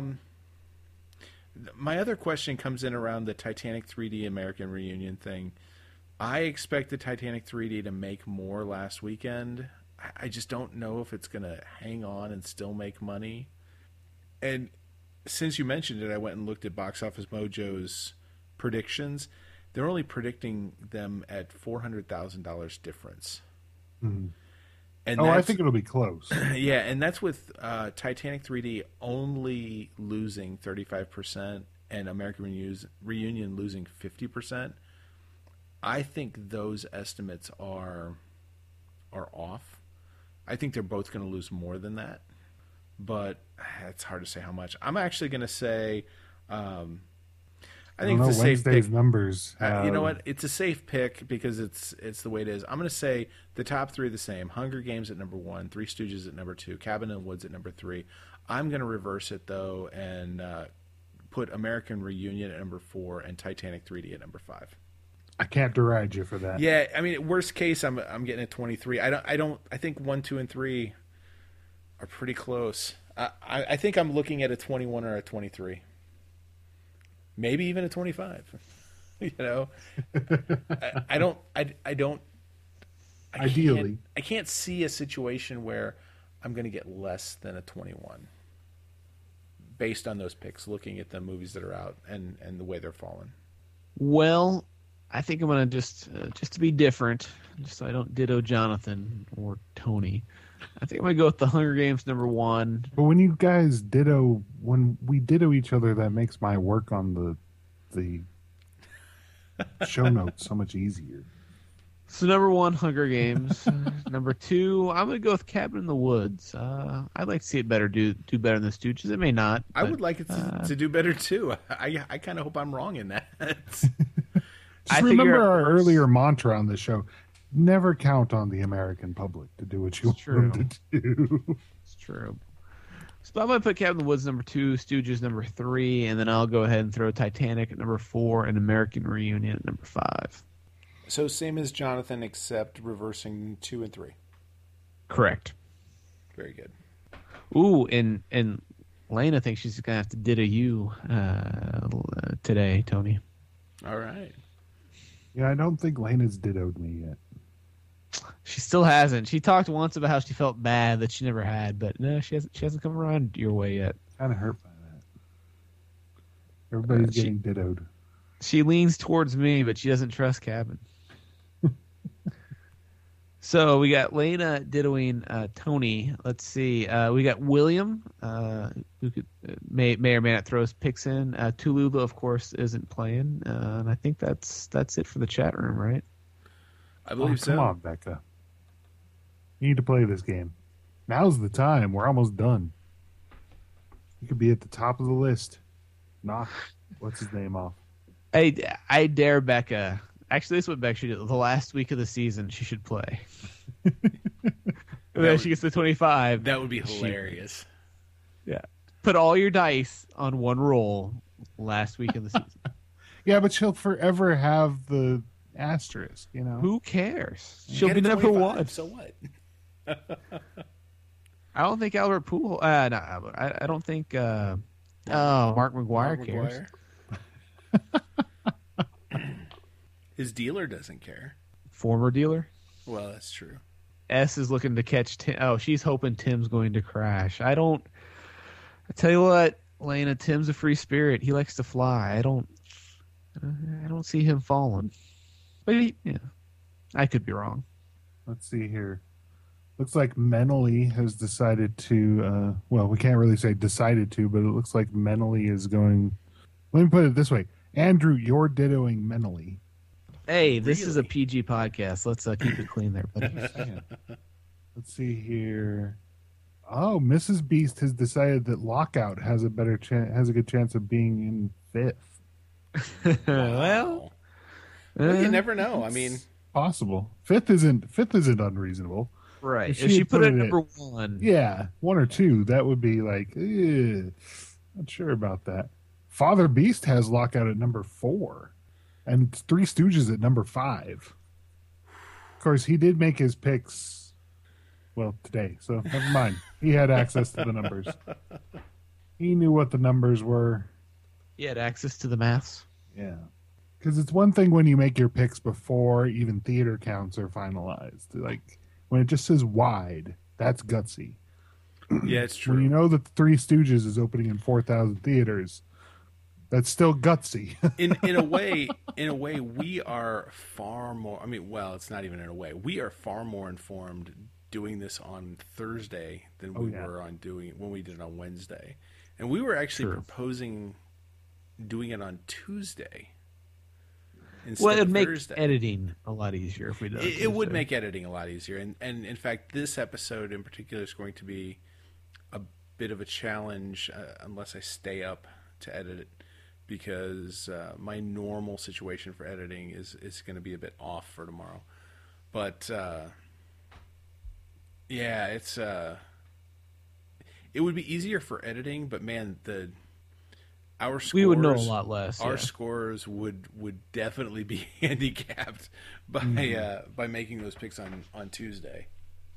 my other question comes in around the Titanic 3D American Reunion thing. I expect the Titanic 3D to make more last weekend. I just don't know if it's going to hang on and still make money. And since you mentioned it, I went and looked at Box Office Mojo's predictions. They're only predicting them at $400,000 difference. Mm-hmm. And I think it'll be close. Yeah, and that's with Titanic 3D only losing 35% and American Reunion losing 50%. I think those estimates are off. I think they're both going to lose more than that, but it's hard to say how much. I'm actually going to say, I think it's a safe pick. Numbers. You know what? It's a safe pick because it's the way it is. I'm going to say the top three are the same. Hunger Games at number 1, Three Stooges at number 2, Cabin in the Woods at number 3. I'm going to reverse it, though, and put American Reunion at number 4 and Titanic 3D at number 5. I can't deride you for that. Yeah, I mean, worst case, I'm getting a 23. I think 1, 2, and 3 are pretty close. I think I'm looking at a 21 or a 23. Maybe even a 25. I don't Ideally. I can't see a situation where I'm going to get less than a 21 based on those picks, looking at the movies that are out and the way they're falling. Well, I think I'm gonna just to be different, just so I don't ditto Jonathan or Tony. I think I'm gonna go with the Hunger Games #1. But when you guys when we ditto each other, that makes my work on the show notes so much easier. So #1, Hunger Games. #2, I'm gonna go with Cabin in the Woods. I'd like to see it do better than the Stooges. It may not. I but, would like it to do better too. I kind of hope I'm wrong in that. Just remember our earlier mantra on the show: never count on the American public to do what you want them to do. It's true. So I'm going to put Cabin in the Woods #2, Stooges #3, and then I'll go ahead and throw Titanic at #4 and American Reunion at #5. So same as Jonathan, except reversing 2 and 3. Correct. Very good. Ooh, and Lena thinks she's going to have to ditto you today, Tony. All right. Yeah, I don't think Lena's dittoed me yet. She still hasn't. She talked once about how she felt bad that she never had, but no, she hasn't come around your way yet. Kind of hurt by that. Everybody's getting dittoed. She leans towards me, but she doesn't trust Cabin. So we got Lena dittoing Tony. Let's see. We got William, who could, may or may not throw his picks in. Tulula, of course, isn't playing, and I think that's it for the chat room, right? I believe so. Come on, Becca. You need to play this game. Now's the time. We're almost done. You could be at the top of the list. Knock what's his name off. I dare Becca. Actually, this is what Becca should do. The last week of the season, she should play. Then she gets to 25. That would be hilarious. Yeah. Put all your dice on one roll last week of the season. Yeah, but she'll forever have the asterisk, you know? Who cares? She'll be Get a #1. So what? I don't think Albert Poole. No, Albert. I don't think. Mark McGuire cares. His dealer doesn't care. Former dealer. Well, that's true. S is looking to catch Tim. Oh, she's hoping Tim's going to crash. I tell you what, Lena, Tim's a free spirit. He likes to fly. I don't see him falling. But I could be wrong. Let's see here. Looks like Menely has decided to, well, we can't really say decided to, but it looks like Menely is going. Let me put it this way. Andrew, you're dittoing Menely. Hey, this is a PG podcast. Let's keep it clean there, buddy. Let's see here. Oh, Mrs. Beast has decided that Lockout has a good chance of being in 5th. Well, you never know. I mean, possible. Fifth isn't unreasonable. Right. If If she put it it at at- #1. Yeah, 1 or 2. That would be like, not sure about that. Father Beast has Lockout at #4, and Three Stooges at #5. Of course, he did make his picks, well, today, so never mind. He had access to the numbers. He knew what the numbers were. He had access to the maths. Yeah. Because it's one thing when you make your picks before even theater counts are finalized. Like, when it just says wide, that's gutsy. yeah, it's true. When you know that the Three Stooges is opening in 4,000 theaters, that's still gutsy. in a way, we are far more. I mean, well, it's not even in a way. We are far more informed doing this on Thursday than we were on doing when we did it on Wednesday, and we were actually proposing doing it on Tuesday. Well, it would make Thursday. editing a lot easier if we did. It would make editing a lot easier, and in fact, this episode in particular is going to be a bit of a challenge unless I stay up to edit it, because my normal situation for editing is going to be a bit off for tomorrow. But yeah, it would be easier for editing, but man, our scores, we would know a lot less. Our scores would definitely be handicapped by making those picks on Tuesday.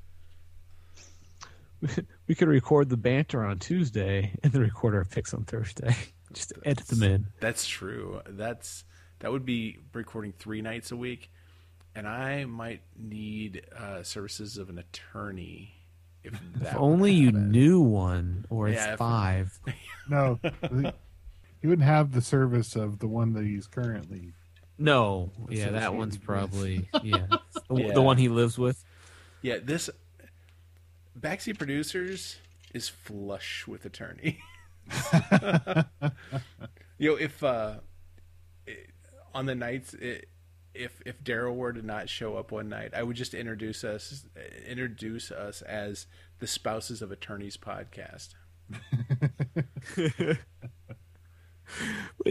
We could record the banter on Tuesday and then record our picks on Thursday. Just edit them in. That's true. That would be recording 3 nights a week, and I might need services of an attorney. If If only you knew one, or it's Yeah, if- 5. No, he wouldn't have the service of the one that he's currently. No, yeah, that Associated one's with. probably the Yeah. one he lives with. Yeah, this Backseat Producers is flush with attorney. If on the nights, if Daryl were to not show up one night, I would just introduce us as the Spouses of Attorneys podcast. Well,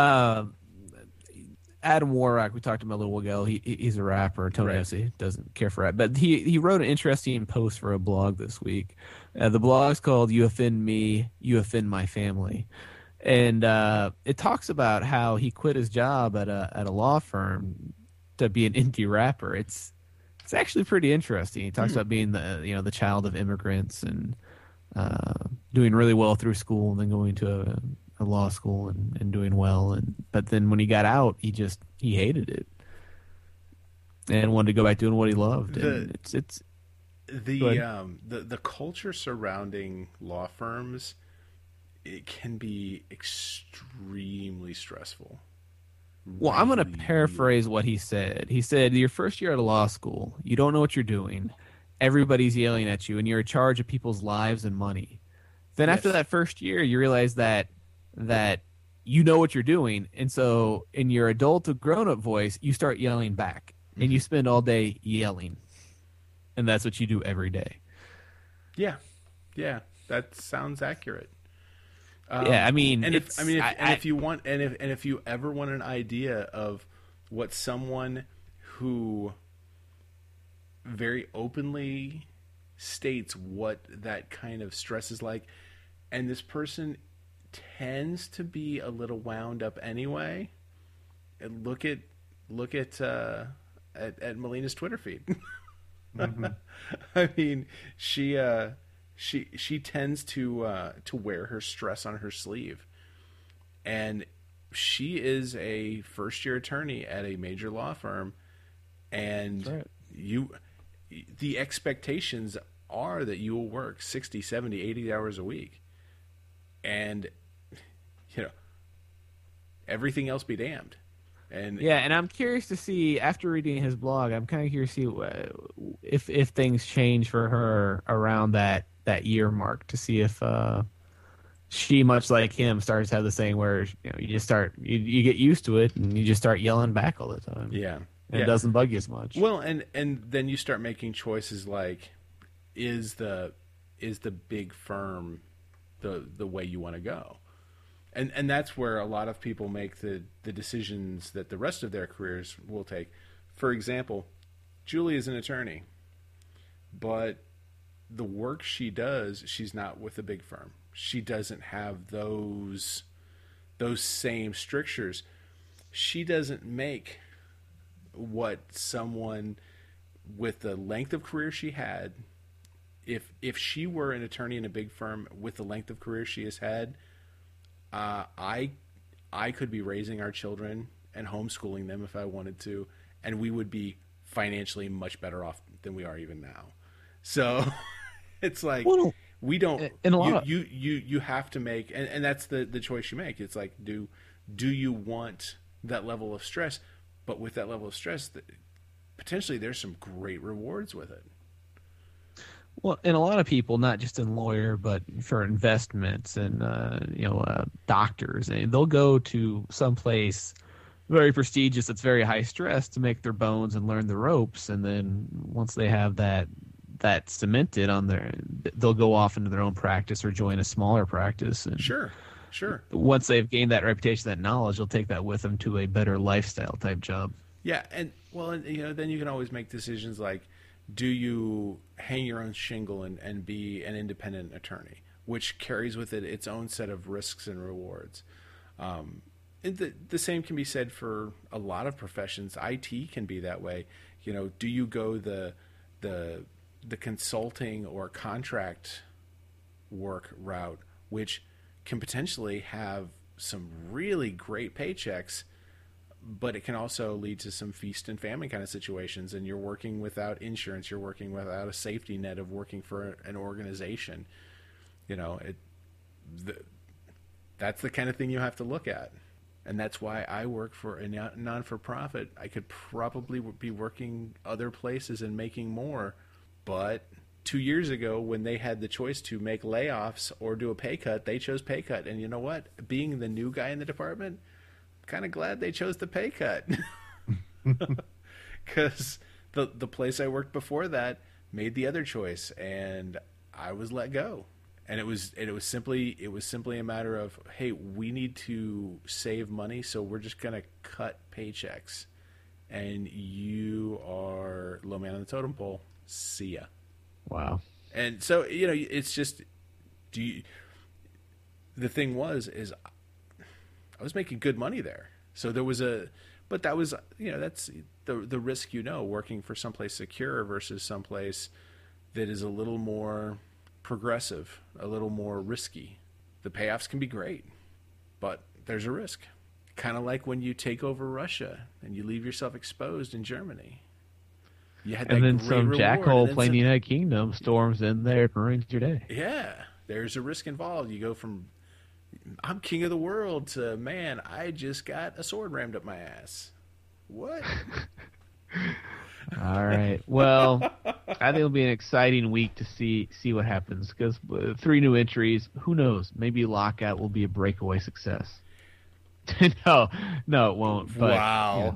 Adam Warrock, we talked about a little ago. He's a rapper. Tony Right. Hesse doesn't care for rap, but he wrote an interesting post for a blog this week. The blog is called "You Offend Me, You Offend My Family," and it talks about how he quit his job at a law firm to be an indie rapper. It's actually pretty interesting. He talks about being the child of immigrants and doing really well through school, and then going to a law school and doing well, but then when he got out, he hated it and wanted to go back doing what he loved. And it's the culture surrounding law firms, it can be extremely stressful. well, I'm going to Really, paraphrase what he said. He said, "Your first year at a law school, you don't know what you're doing. Everybody's yelling at you, and you're in charge of people's lives and money. Then after Yes. that first year, you realize that you know what you're doing, and so in your adult grown-up voice, you start yelling back, and you spend all day yelling, and that's what you do every day." Yeah, that sounds accurate. Yeah, I mean, if you ever want an idea of what someone who very openly states what that kind of stress is like, and this person tends to be a little wound up anyway, and look at Melina's Twitter feed. I mean, she tends to wear her stress on her sleeve, and she is a first year attorney at a major law firm, and That's right. the expectations are that you will work 60, 70, 80 hours a week, and everything else be damned. And yeah, and I'm curious to see, after reading his blog, I'm kind of curious to see if things change for her around that year mark, to see if she, much like him, starts to have the thing where you just start you get used to it and you just start yelling back all the time. yeah, And it doesn't bug you as much. Well, and then you start making choices like, is the big firm the way you want to go? And that's where a lot of people make the decisions that the rest of their careers will take. For example, Julie is an attorney, but the work she does, she's not with a big firm. She doesn't have those same strictures. She doesn't make what someone with the length of career she had, if she were an attorney in a big firm with the length of career she has had, I could be raising our children and homeschooling them if I wanted to, and we would be financially much better off than we are even now. So it's like, Well, we don't. in a lot You have to make, and that's the choice you make. It's like, do you want that level of stress? But with that level of stress, potentially there's some great rewards with it. Well, and a lot of people, not just in lawyer, but for investments and doctors, and they'll go to some place very prestigious that's very high stress to make their bones and learn the ropes, and then once they have that cemented on they'll go off into their own practice or join a smaller practice. And Sure. once they've gained that reputation, that knowledge, they'll take that with them to a better lifestyle type job. Yeah, and then you can always make decisions like, do you hang your own shingle and be an independent attorney, which carries with it its own set of risks and rewards. And the same can be said for a lot of professions. IT can be that way. Do you go the consulting or contract work route, which can potentially have some really great paychecks, but it can also lead to some feast and famine kind of situations, and you're working without insurance, you're working without a safety net of working for an organization. That's the kind of thing you have to look at. And that's why I work for a non-for-profit. I could probably be working other places and making more. But 2 years ago, when they had the choice to make layoffs or do a pay cut, they chose pay cut. And you know what? Being the new guy in the department, I'm kind of glad they chose the pay cut. Because the place I worked before that made the other choice, and I was let go. And it was simply a matter of, hey, we need to save money, so we're just gonna cut paychecks, and you are low man on the totem pole. See ya. Wow. And so it's just, the thing is I was making good money there, so there was but that was that's the risk, working for someplace secure versus someplace that is a little more progressive, a little more risky. The payoffs can be great, but there's a risk. Kind of like when you take over Russia and you leave yourself exposed in Germany. You had and then some jackhole playing the United Kingdom storms in there and ruins your day. Yeah, there's a risk involved. You go from, I'm king of the world, to, man, I just got a sword rammed up my ass. What? All right. Well, I think it'll be an exciting week to see what happens, because 3 new entries. Who knows? Maybe Lockout will be a breakaway success. No, it won't. But, wow.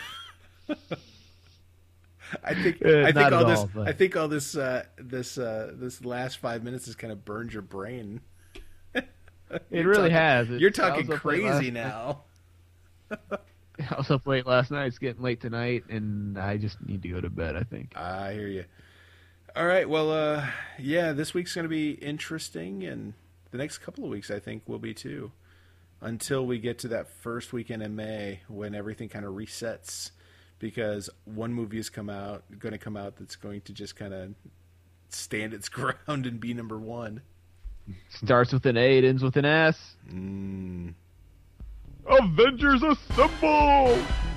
I think all this last 5 minutes has kind of burned your brain. It really has. You're talking crazy now. I was up late last night. It's getting late tonight, and I just need to go to bed, I think. I hear you. All right. Well, this week's going to be interesting, and the next couple of weeks, I think, will be too, until we get to that first weekend in May when everything kind of resets, because one movie is going to come out that's going to just kind of stand its ground and be number one. Starts with an A, it ends with an S. Mm. Avengers Assemble!